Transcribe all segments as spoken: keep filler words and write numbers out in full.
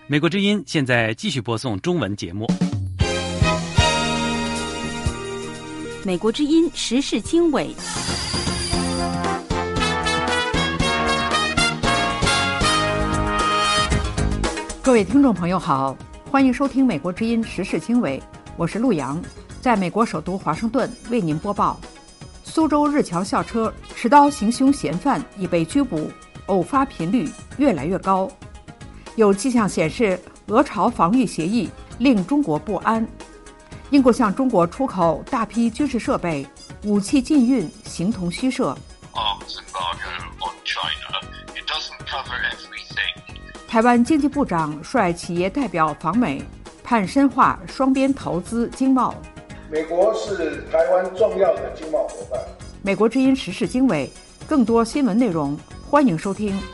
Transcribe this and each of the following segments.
美国之音现在继续播送中文节目。 美国之音时事经纬， 各位听众朋友好，欢迎收听美国之音时事经纬，我是陆洋，在美国首都华盛顿为您播报。苏州日侨校车持刀行凶嫌犯已被拘捕，偶发频率越来越高。有迹象显示，俄朝防御协议令中国不安。英国向中国出口大批军事设备，武器禁运形同虚设。台湾经济部长率企业代表访美，盼深化双边投资经贸。 美国是台湾重要的经贸伙伴。 美国之音时事经纬，更多新闻内容，欢迎收听。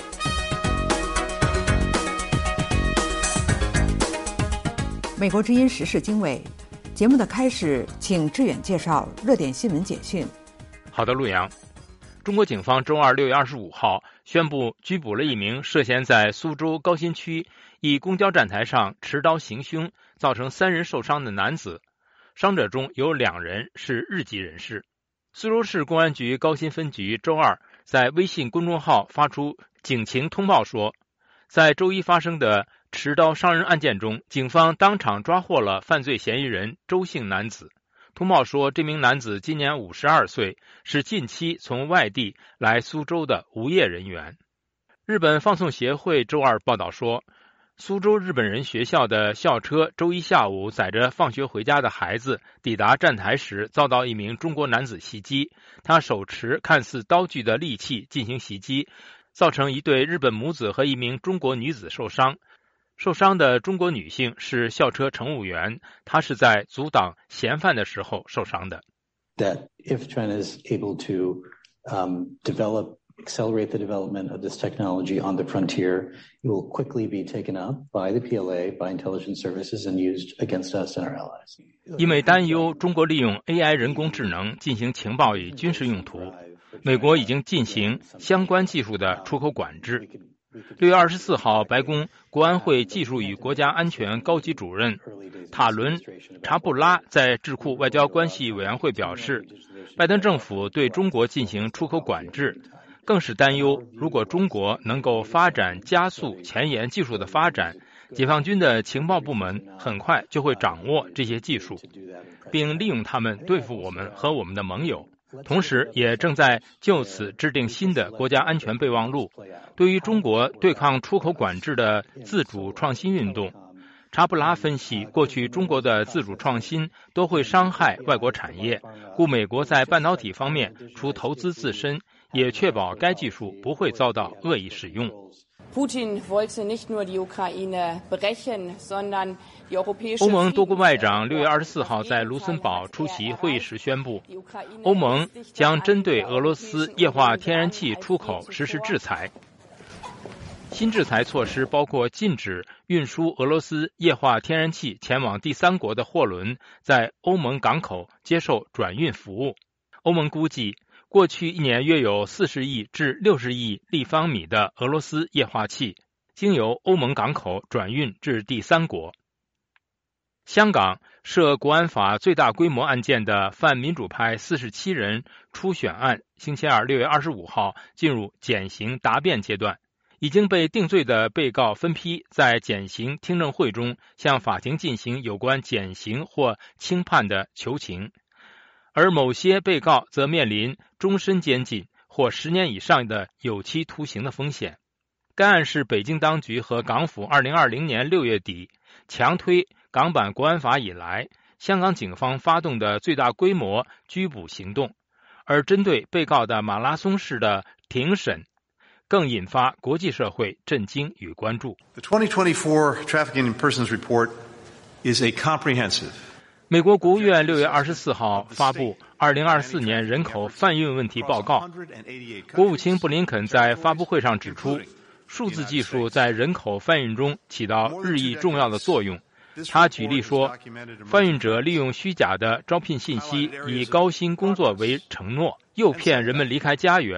美国之音时事经纬节目的开始，请志远介绍热点新闻简讯。 好的，陆阳。中国警方周二六月二十五号宣布拘捕了一名涉嫌在苏州高新区一公交站台上持刀行凶，造成三人受伤的男子，伤者中有两人是日籍人士。苏州市公安局高新分局周二在微信公众号发出警情通报说，在周一发生的持刀伤人案件中，警方当场抓获了犯罪嫌疑人周姓男子。通报说，这名男子今年五十二岁，是近期从外地来苏州的无业人员。日本放送协会周二报道说，苏州日本人学校的校车周一下午载着放学回家的孩子抵达站台时，遭到一名中国男子袭击，他手持看似刀具的利器进行袭击，造成一对日本母子和一名中国女子受伤。受伤的中国女性是校车乘务员，她是在阻挡嫌犯的时候受伤的。 That if China is able to um, develop, accelerate the development of this technology on the frontier, it will quickly be taken up by the P L A, by intelligence services, and used against us and our allies. 因为担忧中国利用 A I 人工智能进行情报与军事用途，美国已经进行相关技术的出口管制。六月二十四号，白宫国安会技术与国家安全高级主任塔伦·查布拉在智库外交关系委员会表示，拜登政府对中国进行出口管制，更是担忧如果中国能够发展加速前沿技术的发展，解放军的情报部门很快就会掌握这些技术，并利用它们对付我们和我们的盟友。同时也正在就此制定新的国家安全备忘录。对于中国对抗出口管制的自主创新运动，查布拉分析，过去中国的自主创新都会伤害外国产业，故美国在半导体方面除投资自身，也确保该技术不会遭到恶意使用。欧盟多国外长六月二十四号在卢森堡出席会议时宣布，欧盟将针对俄罗斯液化天然气出口实施制裁。新制裁措施包括禁止运输俄罗斯液化天然气前往第三国的货轮在欧盟港口接受转运服务。欧盟估计，过去一年约有四十亿至六十亿立方米的俄罗斯液化气经由欧盟港口转运至第三国。香港涉国安法最大规模案件的泛民主派四十七人初选案，星期二六月二十五号进入减刑答辩阶段。已经被定罪的被告分批在减刑听证会中向法庭进行有关减刑或轻判的求情，而某些被告则面临终身监禁或十年以上的有期徒刑的风险。该案是北京当局和港府二零二零年六月底强推港版国安法以来，香港警方发动的最大规模拘捕行动，而针对被告的马拉松式的庭审更引发国际社会震惊与关注。 The twenty twenty-four Trafficking in Persons Report is a comprehensive 美国国务院六月二十四号发布二零二四年人口贩运问题报告。国务卿布林肯在发布会上指出，数字技术在人口贩运中起到日益重要的作用。他举例说，贩运者利用虚假的招聘信息，以高薪工作为承诺，诱骗人们离开家园，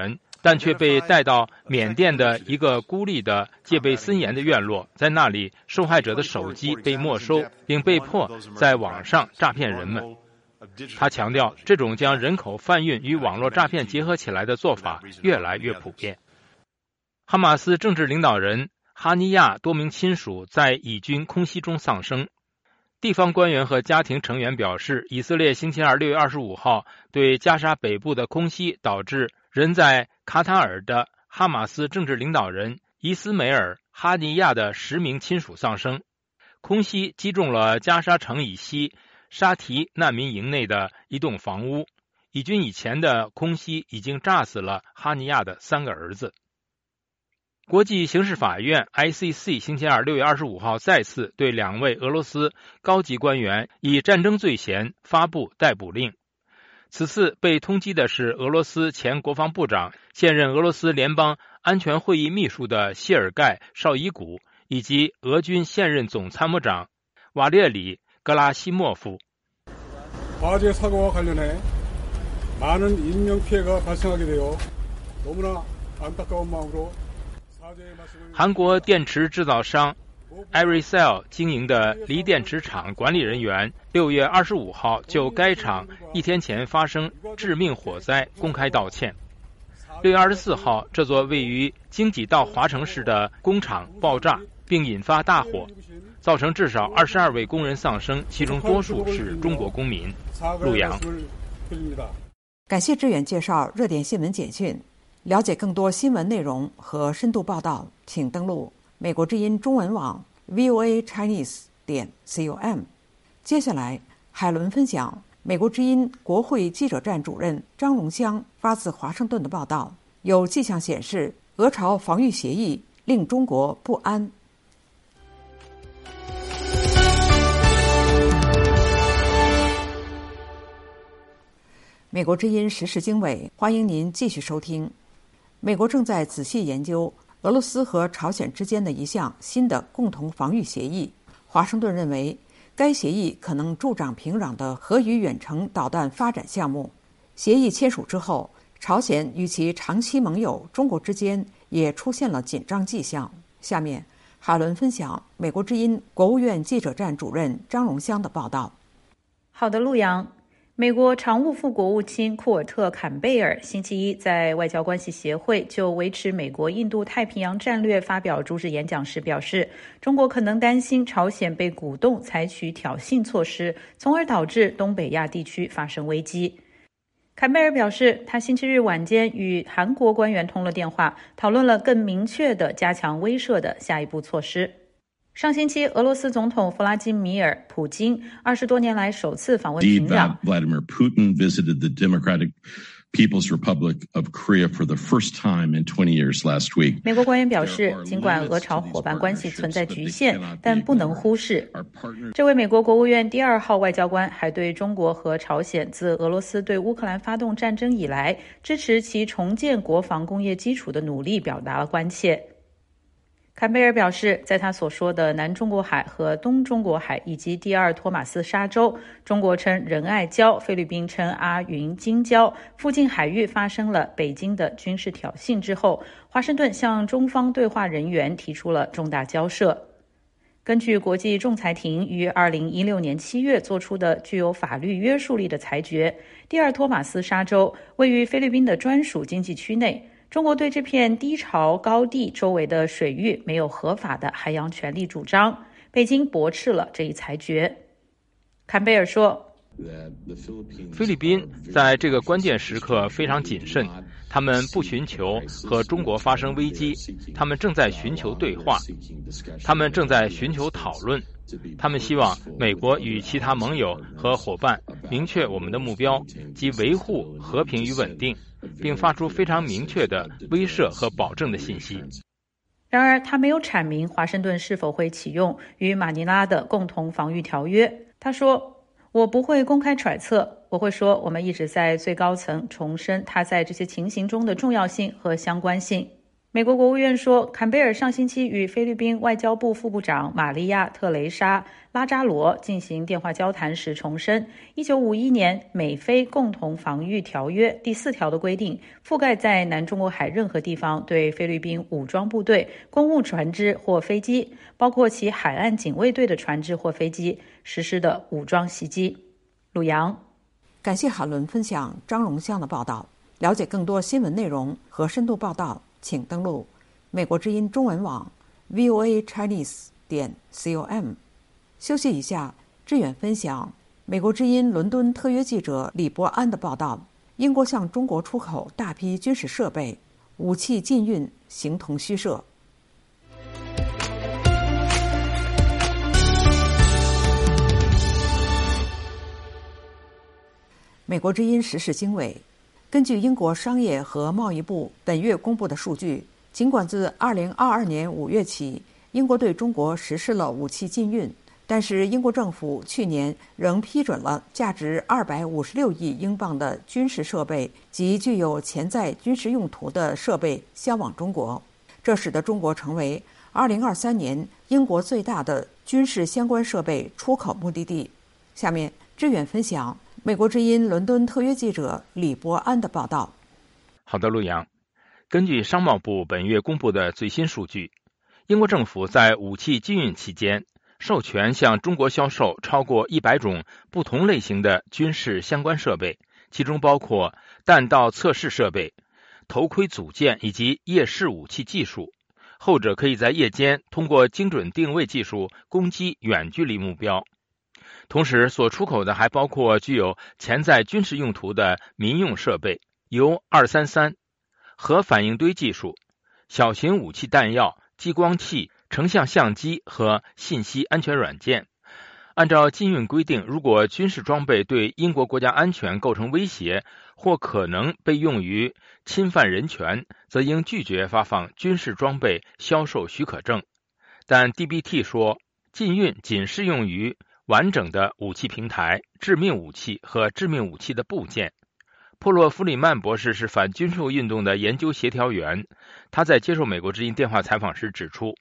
但却被带到缅甸的一个孤立的戒备森严的院落，在那里受害者的手机被没收，并被迫在网上诈骗人们。他强调，这种将人口贩运与网络诈骗结合起来的做法越来越普遍。哈马斯政治领导人哈尼亚多名亲属在以军空袭中丧生。地方官员和家庭成员表示，以色列星期二六月二十五号对加沙北部的空袭导致人在卡塔尔的哈马斯政治领导人伊斯梅尔·哈尼亚的十名亲属丧生。空袭击中了加沙城以西沙提难民营内的一栋房屋。以军以前的空袭已经炸死了哈尼亚的三个儿子。国际刑事法院 I C C 星期二六月二十五号再次对两位俄罗斯高级官员以战争罪嫌发布逮捕令。此次被通缉的是俄罗斯前国防部长、现任俄罗斯联邦安全会议秘书的谢尔盖·绍伊古，以及俄军现任总参谋长瓦列里·格拉西莫夫。 화재 사고와 관련해 많은 인명 피해가 발생하게 되어 너무나 안타까운 마음으로 韩国电池制造商 Aircell 经营的锂电池厂管理人员六月二十五号就该厂一天前发生致命火灾公开道歉。六月二十四号，这座位于京畿道华城市的工厂爆炸并引发大火，造成至少二十二位工人丧生，其中多数是中国公民。陆阳， 感谢志远介绍热点新闻简讯。了解更多新闻内容和深度报道，请登录美国之音中文网 V O A Chinese 点 com。接下来，海伦分享美国之音国会记者站主任张荣香发自华盛顿的报道。有迹象显示，俄朝防御协议令中国不安。美国之音时事经纬，欢迎您继续收听。美国正在仔细研究俄罗斯和朝鲜之间的一项新的共同防御协议。华盛顿认为，该协议可能助长平壤的核与远程导弹发展项目。协议签署之后，朝鲜与其长期盟友中国之间也出现了紧张迹象。下面，海伦分享美国之音国务院记者站主任张荣香的报道。 好的，陆阳。美国常务副国务卿库尔特·坎贝尔星期一在外交关系协会就维持美国印度太平洋战略发表主旨演讲时表示，中国可能担心朝鲜被鼓动采取挑衅措施，从而导致东北亚地区发生危机。坎贝尔表示，他星期日晚间与韩国官员通了电话，讨论了更明确的加强威慑的下一步措施。上星期，俄罗斯总统弗拉基米尔·普京二十多年来首次访问平壤。 Vladimir Putin visited the Democratic People's Republic of Korea for the first time in twenty years last week. 美国官员表示，尽管俄朝伙伴关系存在局限，但不能忽视。这位美国国务院第二号外交官还对中国和朝鲜自俄罗斯对乌克兰发动战争以来，支持其重建国防工业基础的努力表达了关切。坎贝尔表示，在他所说的南中国海和东中国海以及第二托马斯沙洲，中国称仁爱礁，菲律宾称阿云金礁附近海域发生了北京的军事挑衅之后，华盛顿向中方对话人员提出了重大交涉。根据国际仲裁庭于二零一六年七月做出的具有法律约束力的裁决，第二托马斯沙洲位于菲律宾的专属经济区内，中国对这片低潮高地周围的水域没有合法的海洋权利主张，北京驳斥了这一裁决。坎贝尔说， 菲律宾在这个关键时刻非常谨慎，他们不寻求和中国发生危机，他们正在寻求对话，他们正在寻求讨论，他们希望美国与其他盟友和伙伴明确我们的目标，即维护和平与稳定，并发出非常明确的威慑和保证的信息。 然而，他没有阐明华盛顿是否会启用与马尼拉的共同防御条约。他说，我不会公开揣测，我会说我们一直在最高层重申它在这些情形中的重要性和相关性。 美国国务院说，坎贝尔上星期与菲律宾外交部副部长玛利亚·特蕾莎·拉扎罗进行电话交谈时重申，一九五一年美菲共同防御条约第四条的规定，覆盖在南中国海任何地方对菲律宾武装部队、公务船只或飞机，包括其海岸警卫队的船只或飞机实施的武装袭击。鲁阳， 感谢海伦分享张荣香的报道。了解更多新闻内容和深度报道，请登录美国之音中文网 v o a chinese 点 com。 休息一下，志远分享美国之音伦敦特约记者李伯安的报道：英国向中国出口大批军事设备，武器禁运形同虚设。美国之音时事经纬，根据英国商业和贸易部本月公布的数据，尽管自二零二二年五月起，英国对中国实施了武器禁运，但是英国政府去年仍批准了价值二百五十六亿英镑的军事设备及具有潜在军事用途的设备销往中国，这使得中国成为二零二三年英国最大的军事相关设备出口目的地。下面志远分享美国之音伦敦特约记者李伯安的报道。 好的，陆阳。根据商贸部本月公布的最新数据，英国政府在武器禁运期间，授权向中国销售超过一百种不同类型的军事相关设备，其中包括弹道测试设备、头盔组件以及夜视武器技术，后者可以在夜间通过精准定位技术攻击远距离目标。同时所出口的还包括具有潜在军事用途的民用设备，由二三三、核反应堆技术、小型武器弹药、激光器、成像相机和信息安全软件。按照禁运规定，如果军事装备对英国国家安全构成威胁或可能被用于侵犯人权，则应拒绝发放军事装备销售许可证。但 D B T 说，禁运仅适用于完整的武器平台、致命武器和致命武器的部件。珀洛·弗里曼博士是反军售运动的研究协调员，他在接受美国之音电话采访时指出，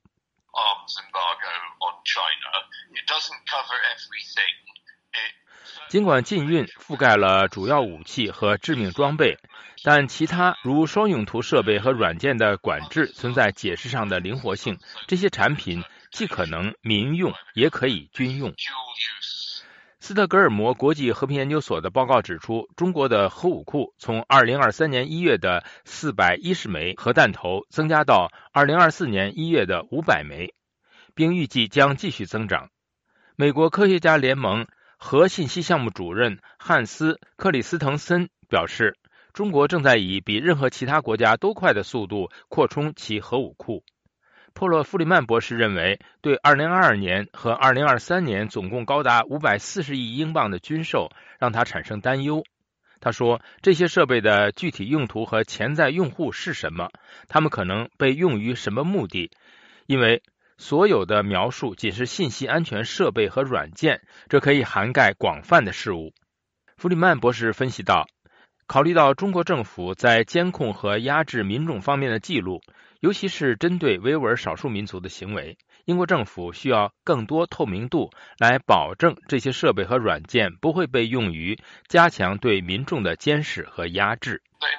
尽管禁运覆盖了主要武器和致命装备，但其他如双用途设备和软件的管制存在解释上的灵活性，这些产品既可能民用也可以军用。斯德哥尔摩国际和平研究所的报告指出，中国的核武库从二零二三年一月的四百一十枚核弹头增加到二零二四年一月的五百枚，并预计将继续增长。美国科学家联盟核信息项目主任汉斯·克里斯滕森表示，中国正在以比任何其他国家都快的速度扩充其核武库。珀洛·弗里曼博士认为，对二零二二年和二零二三年总共高达五百四十亿英镑的军售让他产生担忧。他说，这些设备的具体用途和潜在用户是什么，它们可能被用于什么目的，因为所有的描述仅是信息安全设备和软件，这可以涵盖广泛的事物。弗里曼博士分析道，考虑到中国政府在监控和压制民众方面的记录，尤其是针对维吾尔少数民族的行为，英国政府需要更多透明度来保证这些设备和软件不会被用于加强对民众的监视和压制。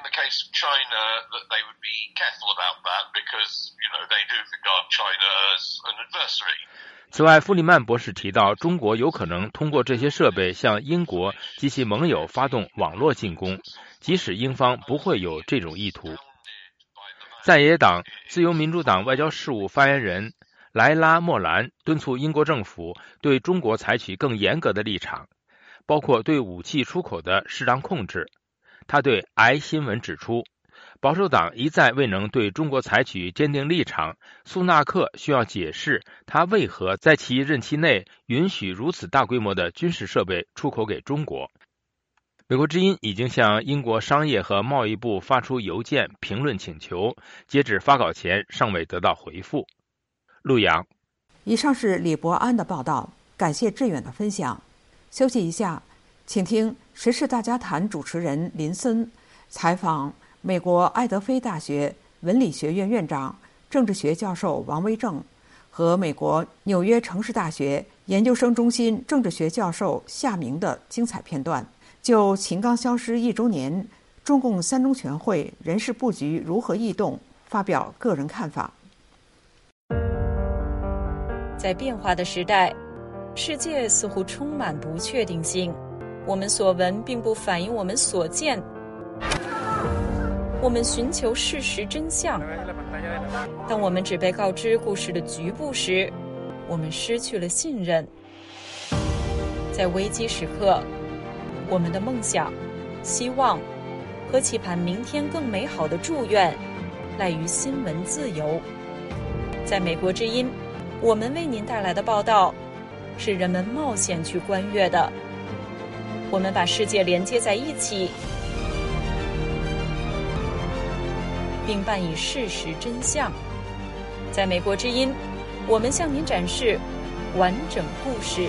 此外，弗里曼博士提到，中国有可能通过这些设备向英国及其盟友发动网络进攻，即使英方不会有这种意图。在野党自由民主党外交事务发言人莱拉·莫兰敦促英国政府对中国采取更严格的立场，包括对武器出口的适当控制。他对 I 新闻指出，保守党一再未能对中国采取坚定立场，苏纳克需要解释他为何在其任期内允许如此大规模的军事设备出口给中国。美国之音已经向英国商业和贸易部发出邮件评论请求，截止发稿前尚未得到回复。陆阳， 以上是李伯安的报道，感谢志远的分享。休息一下，请听时事大家谈主持人林森采访美国爱德菲大学文理学院院长、政治学教授王威正和美国纽约城市大学研究生中心政治学教授夏明的精彩片段，就秦刚消失一周年，中共三中全会人事布局如何异动，发表个人看法。 在变化的时代，世界似乎充满不确定性，我们所闻并不反映我们所见。我们寻求事实真相，当我们只被告知故事的局部时，我们失去了信任。在危机时刻，我们的梦想、希望和期盼明天更美好的祝愿赖于新闻自由。在美国之音，我们为您带来的报道是人们冒险去观阅的。我们把世界连接在一起，并伴以事实真相。在美国之音，我们向您展示完整故事。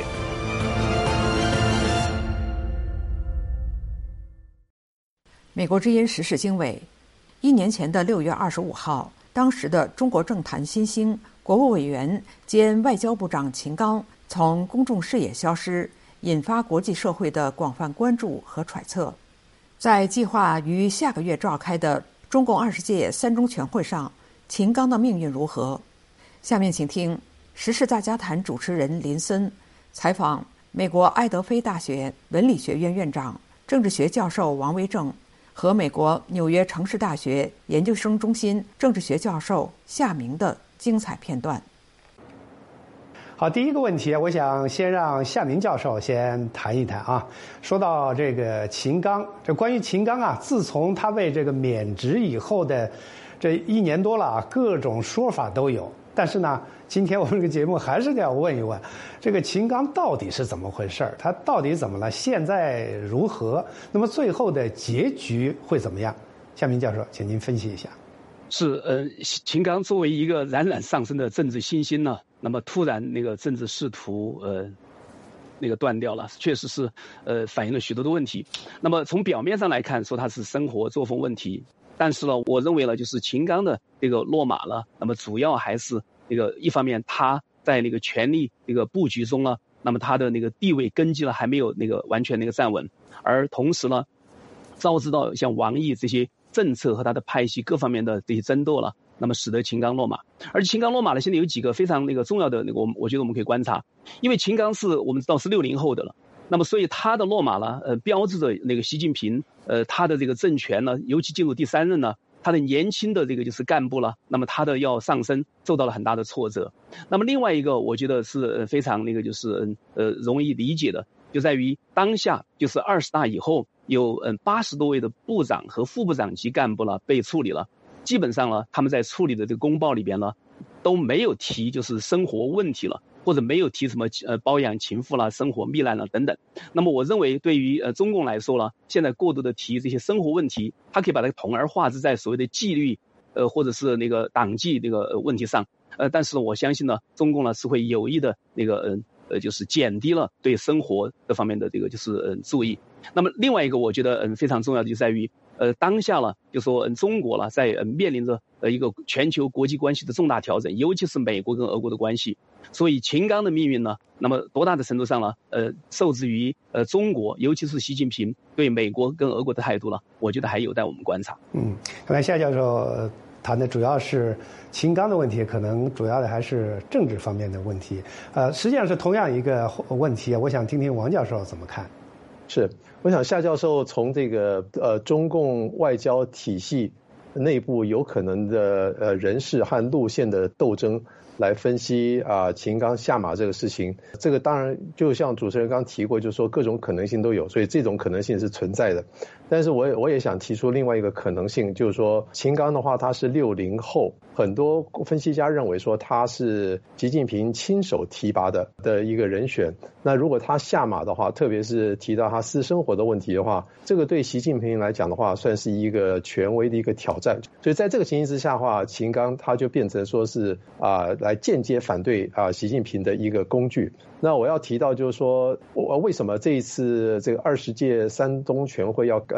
美国之音时事经纬，一年前的六月二十五号，当时的中国政坛新星、国务委员兼外交部长秦刚从公众视野消失，引发国际社会的广泛关注和揣测。在计划于下个月召开的中共二十届三中全会上，秦刚的命运如何？下面请听时事大家谈主持人林森采访美国爱德菲大学文理学院院长、政治学教授王威正和美国纽约城市大学研究生中心政治学教授夏明的精彩片段。 好，第一个问题，我想先让夏明教授先谈一谈啊。说到这个秦刚，这关于秦刚啊，自从他被这个免职以后的这一年多了啊，各种说法都有。但是呢，今天我们这个节目还是要问一问，这个秦刚到底是怎么回事？他到底怎么了？现在如何？那么最后的结局会怎么样？夏明教授，请您分析一下。 是，呃，秦刚作为一个冉冉上升的政治新星呢，那么突然那个政治仕途，呃，那个断掉了，确实是，呃，反映了许多的问题。那么从表面上来看，说他是生活作风问题。但是呢，我认为呢，就是秦刚的这个落马了，那么主要还是那个一方面他在那个权力这个布局中呢，那么他的那个地位根基呢还没有那个完全那个站稳，而同时呢，招致到像王毅这些政策和他的派系各方面的这些争斗了，那么使得秦刚落马。而秦刚落马呢，现在有几个非常那个重要的那个，我我觉得我们可以观察，因为秦刚是我们知道是六零后的了。那么，所以他的落马呢，呃，标志着那个习近平，呃，他的这个政权呢，尤其进入第三任呢，他的年轻的这个就是干部了，那么他的要上升受到了很大的挫折。那么另外一个，我觉得是非常那个就是呃容易理解的，就在于当下就是二十大以后有嗯八十多位的部长和副部长级干部了被处理了，基本上呢，他们在处理的这个公报里边呢，都没有提就是生活问题了。或者没有提什么呃包养情妇啦、生活糜烂啦等等。那么我认为对于呃中共来说呢，现在过度的提这些生活问题，它可以把它统而化之在所谓的纪律呃或者是那个党纪那个问题上。呃，但是我相信呢，中共呢是会有意的那个呃呃就是减低了对生活这方面的这个就是呃注意。那么另外一个我觉得嗯、呃、非常重要的就在于呃当下了就说、呃、中国了在呃面临着呃一个全球国际关系的重大调整，尤其是美国跟俄国的关系。所以秦刚的命运呢，那么多大的程度上呢，呃，受制于呃中国，尤其是习近平对美国跟俄国的态度了，我觉得还有待我们观察。 嗯，看来夏教授谈的主要是秦刚的问题，可能主要的还是政治方面的问题。呃，实际上是同样一个问题，我想听听王教授怎么看。 是，我想夏教授从这个呃中共外交体系内部有可能的呃人事和路线的斗争来分析啊、呃、秦刚下马这个事情，这个当然就像主持人刚提过，就是说各种可能性都有，所以这种可能性是存在的。但是我也我也想提出另外一个可能性，就是说秦刚的话他是六零后，很多分析家认为说他是习近平亲手提拔的的一个人选。那如果他下马的话，特别是提到他私生活的问题的话，这个对习近平来讲的话，算是一个权威的一个挑战。所以在这个情形之下的话，秦刚他就变成说是啊、呃、来间接反对啊、呃、习近平的一个工具。那我要提到就是说，我为什么这一次这个二十届三中全会要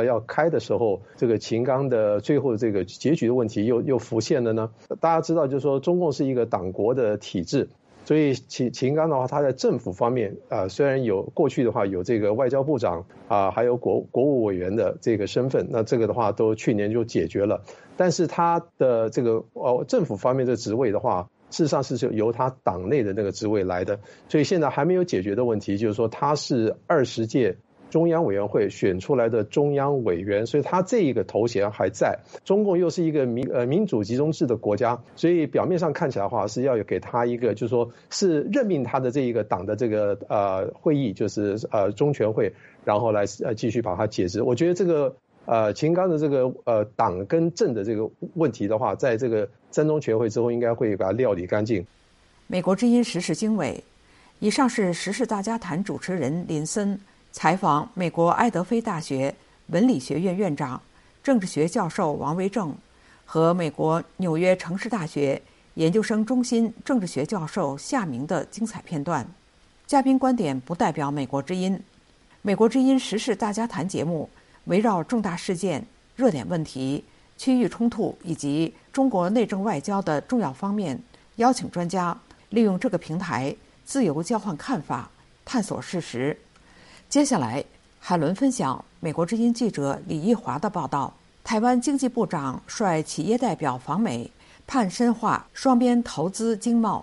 要开的时候，这个秦刚的最后这个结局的问题又又浮现了呢？大家知道，就是说中共是一个党国的体制。所以秦秦刚的话，他在政府方面啊、呃，虽然有过去的话有这个外交部长啊、呃，还有国国务委员的这个身份，那这个的话都去年就解决了。但是他的这个哦政府方面的职位的话，事实上是由他党内的那个职位来的。所以现在还没有解决的问题，就是说他是二十届中央委员会选出来的中央委员，所以他这一个头衔还在。中共又是一个民呃民主集中制的国家，所以表面上看起来的话是要有给他一个，就是说是任命他的这一个党的这个呃会议，就是呃中全会，然后来呃继续把它解职。我觉得这个呃秦刚的这个呃党跟政的这个问题的话，在这个三中全会之后，应该会把它料理干净。 美国之音时事经纬，以上是时事大家谈主持人林森采访美国爱德菲大学文理学院院长、政治学教授王维正和美国纽约城市大学研究生中心政治学教授夏明的精彩片段。嘉宾观点不代表美国之音。美国之音时事大家谈节目围绕重大事件、热点问题、区域冲突以及中国内政外交的重要方面，邀请专家利用这个平台自由交换看法，探索事实。接下来，海伦分享美国之音记者李义华的报道。台湾经济部长率企业代表访美，盼深化双边投资经贸。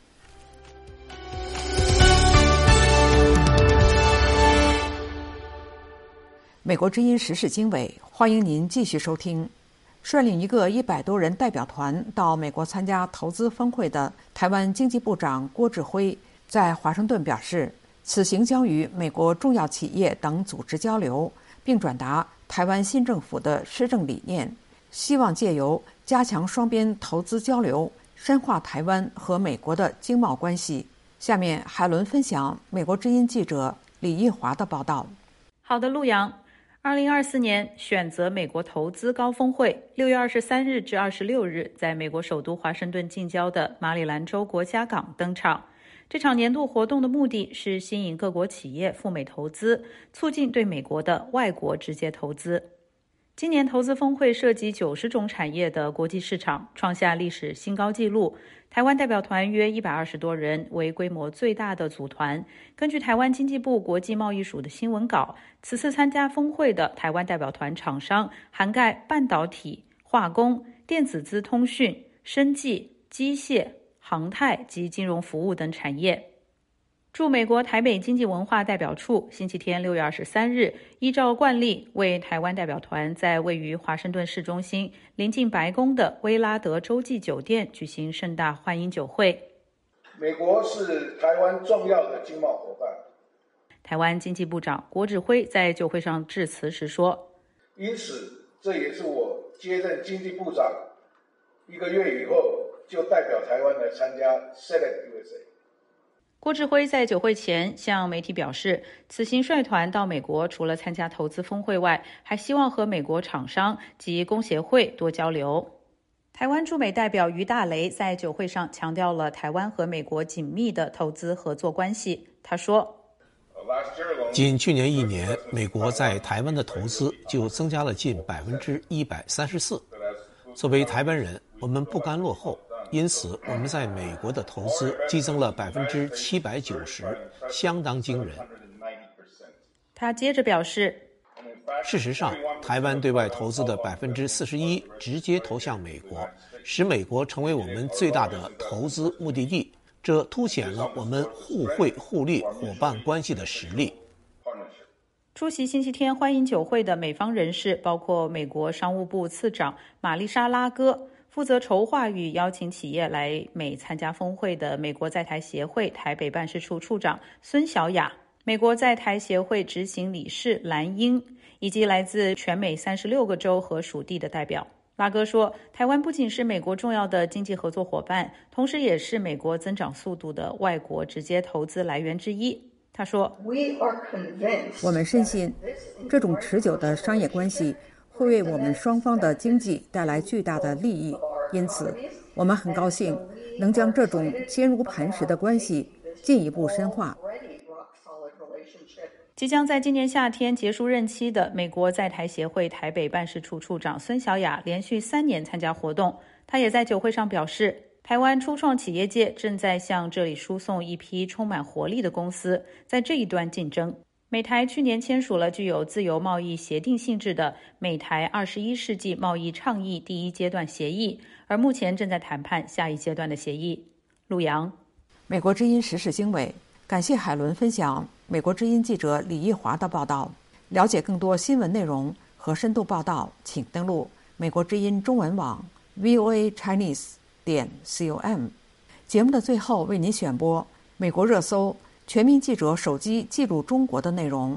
美国之音时事经纬，欢迎您继续收听。率领一个一百多人代表团到美国参加投资峰会的台湾经济部长郭志辉在华盛顿表示，此行将与美国重要企业等组织交流，并转达台湾新政府的施政理念，希望借由加强双边投资交流，深化台湾和美国的经贸关系。下面海伦分享美国之音记者李义华的报道。 好的，陆阳。二零二四年选择美国投资高峰会六月二十三日至二十六日在美国首都华盛顿近郊的马里兰州国家港登场。这场年度活动的目的是吸引各国企业赴美投资，促进对美国的外国直接投资。今年投资峰会涉及九十种产业的国际市场，创下历史新高纪录。台湾代表团约一百二十多人，为规模最大的组团。根据台湾经济部国际贸易署的新闻稿，此次参加峰会的台湾代表团厂商涵盖半导体、化工、电子资通讯、生技、机械、航太及金融服务等产业。驻美国台北经济文化代表处星期天六月二十三日，依照惯例为台湾代表团在位于华盛顿市中心临近白宫的威拉德洲际酒店举行盛大欢迎酒会。 美国是台湾重要的经贸伙伴。 台湾经济部长郭志辉在酒会上致辞时说， 因此这也是我接任经济部长一个月以后就代表台湾来参加 S E L E C U S A。 郭志辉在酒会前向媒体表示，此行率团到美国除了参加投资峰会外，还希望和美国厂商及工协会多交流。台湾驻美代表于大雷在酒会上强调了台湾和美国紧密的投资合作关系。他说， 仅去年一年，美国在台湾的投资就增加了近百分之一百三十四。作为台湾人，我们不甘落后，因此我们在美国的投资激增了百分之七百九十，相当惊人。 他接着表示， 事实上，台湾对外投资的百分之四十一直接投向美国，使美国成为我们最大的投资目的地。这凸显了我们互惠互利伙伴关系的实力。 出席星期天欢迎酒会的美方人士包括美国商务部次长玛丽莎·拉戈，负责筹划与邀请企业来美参加峰会的美国在台协会台北办事处处长孙小雅，美国在台协会执行理事蓝英，以及来自全美三十六个州和属地的代表。拉戈说，台湾不仅是美国重要的经济合作伙伴，同时也是美国增长速度的外国直接投资来源之一。他说， 我们深信这种持久的商业关系会为我们双方的经济带来巨大的利益，因此我们很高兴能将这种坚如磐石的关系进一步深化。 即将在今年夏天结束任期的美国在台协会台北办事处处长孙小雅连续三年参加活动。她也在酒会上表示，台湾初创企业界正在向这里输送一批充满活力的公司，在这一端竞争。美台去年签署了具有自由贸易协定性质的美台二十一世纪贸易倡议第一阶段协议，而目前正在谈判下一阶段的协议。陆洋， 美国之音时事经纬，感谢海伦分享美国之音记者李义华的报道。了解更多新闻内容和深度报道，请登录美国之音中文网 V O A Chinese 点 com。 节目的最后为您选播美国热搜全民记者手机记录中国的内容。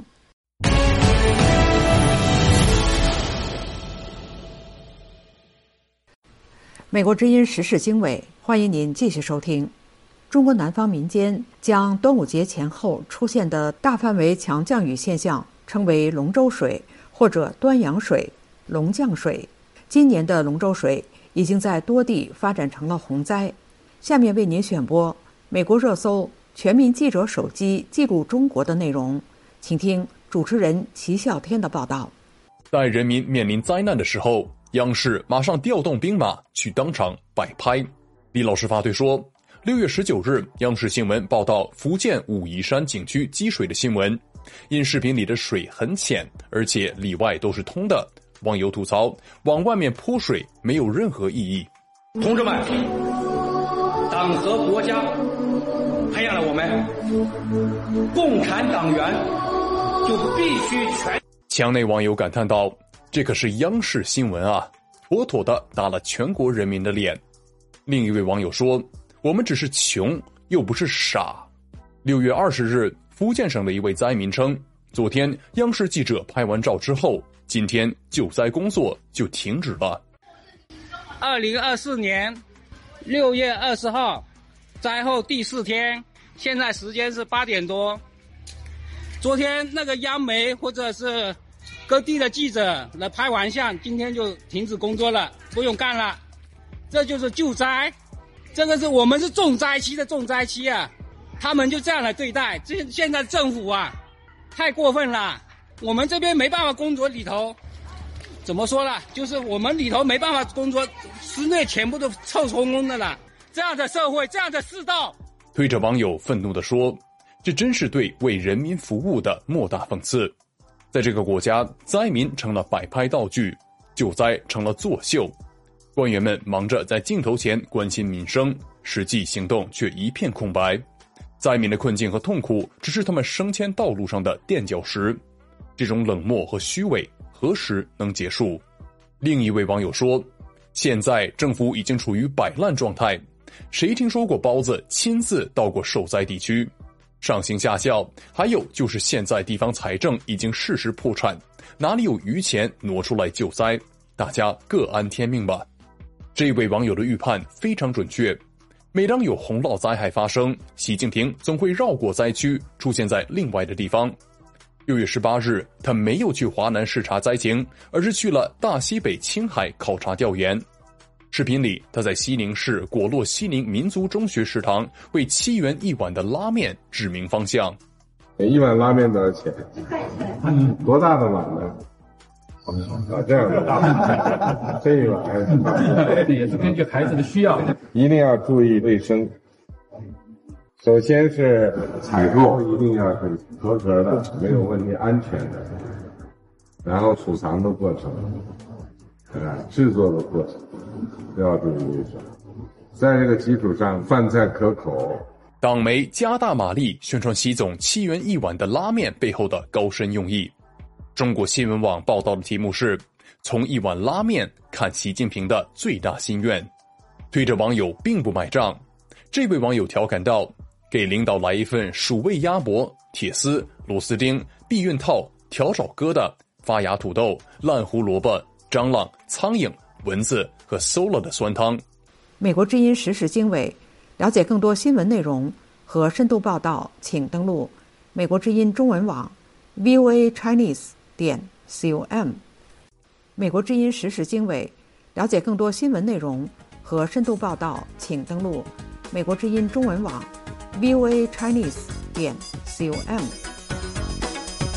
美国之音时事经纬，欢迎您继续收听。中国南方民间将端午节前后出现的大范围强降雨现象称为龙舟水或者端阳水、龙降水。今年的龙舟水已经在多地发展成了洪灾。下面为您选播美国热搜全民记者手机记录中国的内容，请听主持人齐笑天的报道。 在人民面临灾难的时候，央视马上调动兵马去当场摆拍。李老师发推说，六月十九日，央视新闻报道福建武夷山景区积水的新闻，因视频里的水很浅，而且里外都是通的，网友吐槽往外面泼水没有任何意义。 同志们，党和国家培养了我们，共产党员就必须全。 墙内网友感叹道，这可是央视新闻啊，妥妥的打了全国人民的脸。另一位网友说，我们只是穷，又不是傻。六月二十日，福建省的一位灾民称，昨天央视记者拍完照之后，今天救灾工作就停止了。 二零二四年六月二十号，灾后第四天，现在时间是八点多。昨天那个央媒或者是各地的记者来拍完相，今天就停止工作了，不用干了。这就是救灾，这个是我们是重灾区的重灾区啊，他们就这样来对待。这现在政府啊，太过分了。我们这边没办法工作里头，怎么说呢？就是我们里头没办法工作，室内全部都臭烘烘的了。这样的社会，这样的世道。 推着网友愤怒地说，这真是对为人民服务的莫大讽刺。在这个国家，灾民成了摆拍道具，救灾成了作秀。官员们忙着在镜头前关心民生，实际行动却一片空白。灾民的困境和痛苦只是他们升迁道路上的垫脚石。这种冷漠和虚伪何时能结束？另一位网友说，现在政府已经处于摆烂状态，谁听说过包子亲自到过受灾地区？上行下效，还有就是现在地方财政已经事实破产，哪里有余钱挪出来救灾？大家各安天命吧。这位网友的预判非常准确，每当有洪涝灾害发生，习近平总会绕过灾区，出现在另外的地方。六月十八日，他没有去华南视察灾情，而是去了大西北青海考察调研。视频里，他在西宁市果洛西宁民族中学食堂为七元一碗的拉面指明方向。 一碗拉面多少钱？多大的碗呢？啊，这样的，这一碗也是根据孩子的需要， 一定要注意卫生。首先是采购一定要很合格的，没有问题，安全的。然后储藏的过程，啊，制作的过程都要注意卫生。在这个基础上，饭菜可口。 党媒加大马力宣传习总七元一碗的拉面背后的高深用意。中国新闻网报道的题目是从一碗拉面看习近平的最大心愿，推着网友并不买账。这位网友调侃道，给领导来一份蜀味鸭脖、铁丝、螺丝钉、避孕套、调找疙瘩、发芽土豆、烂胡萝卜、蟑螂、苍蝇、蚊子和馊了的酸汤。 美国之音时事经纬，了解更多新闻内容和深度报道，请登录美国之音中文网 V O A Chinese 点 com。 美国之音时事经纬，了解更多新闻内容和深度报道，请登录美国之音中文网 V O A Chinese 点 com。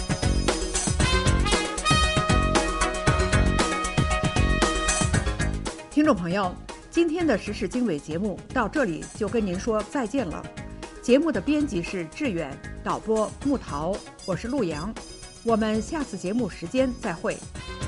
听众朋友，今天的时事经纬节目到这里就跟您说再见了。节目的编辑是志远，导播木桃，我是陆阳，我们下次节目时间再会。